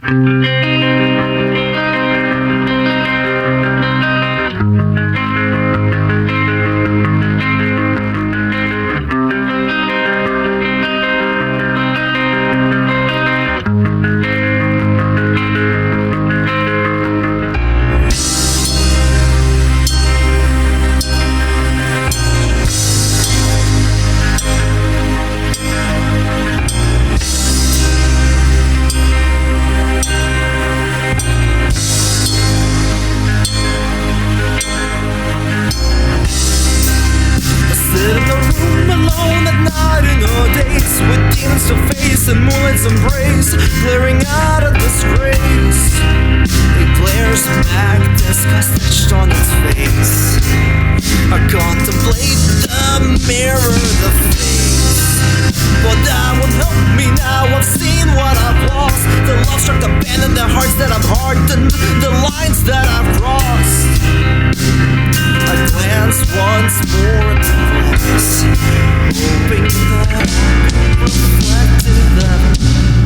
Alone at night in our days, with demons to face and moonlight's embrace, glaring out of disgrace. It glares back, disgust etched on its face. I contemplate the mirror, the face. But that won't help me now, I've seen what I've lost. The love struck, abandoned, the hearts that I've hardened, the lines that I've crossed. I glance once more at the glass, hoping that I reflected that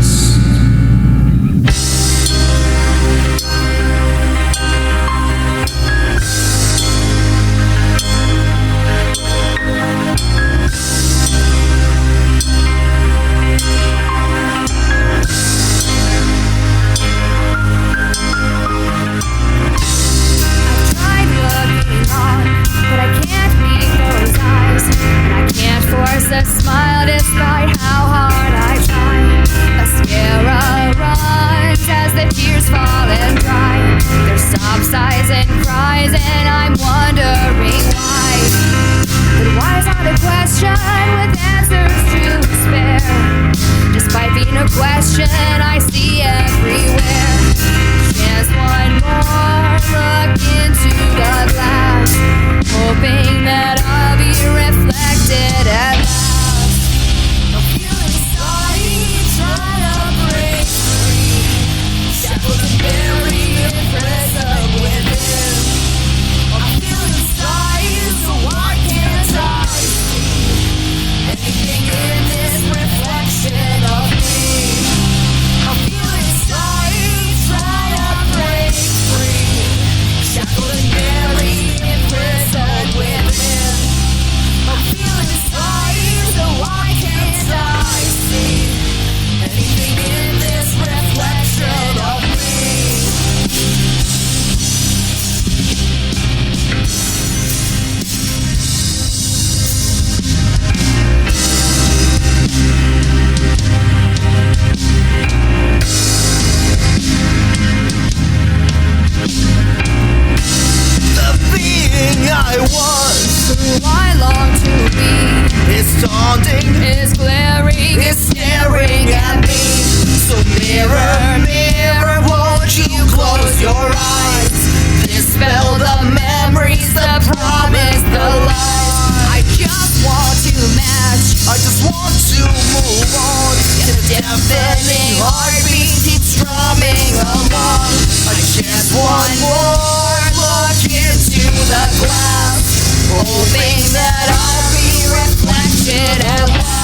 a smile despite how hard I try. Mascara runs as the tears fall and dry. There's stop sighs and cries and I'm wondering why. But why's not a question with answers to spare? Despite being a question I see everywhere. Just one more look into the glass, hoping that I'll be reflected at last. I was, who I long to be, is daunting, is glaring, is staring at me. So mirror, mirror, won't you close your eyes? Dispel the memories, the promise, the lies. I just want to match, I just want to move on. The deafening heartbeat keeps strumming along. I just want more look into the glass, hoping that I'll be reflected at last.